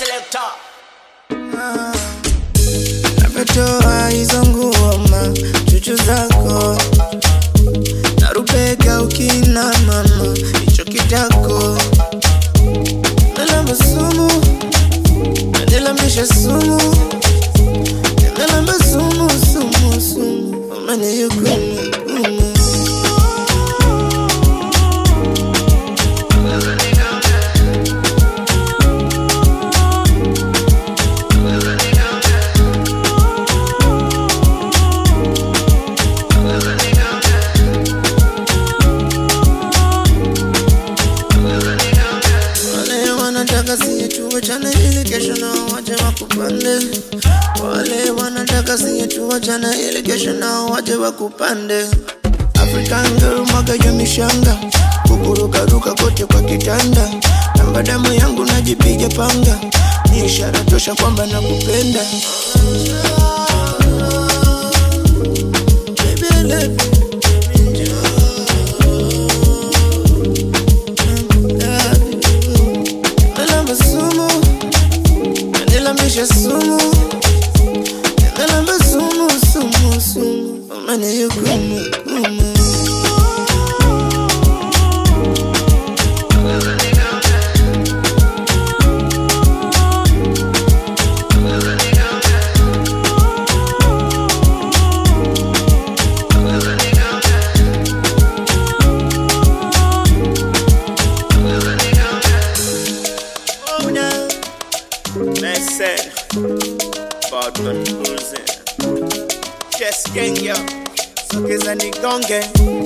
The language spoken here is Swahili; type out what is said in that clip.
selector. Napetoa hizo ngoma chuchu zako, narupeka ukina mama hicho kitako. Nalamba sumu, nalambisha sumu, nalamba sumu, sumu, sumu, umane yukumu, kumu. Tuachane ili kesho nao waje wakupande. Wale wanataka siye tuachane ili kesho nao waje wakupande. African girl mwaga ya mishanga, kukurukaruka kote kwa kitanda. Namba damu yangu najipiga panga, ni ishara tosha kwamba nakupenda. Baby I love you. Nalambisha sumu, nalamba sumu, sumu, sumu, umane yukumu, kumu. Listen, Bodman Bulls, Chess Gang, yo, so kiza nigonge.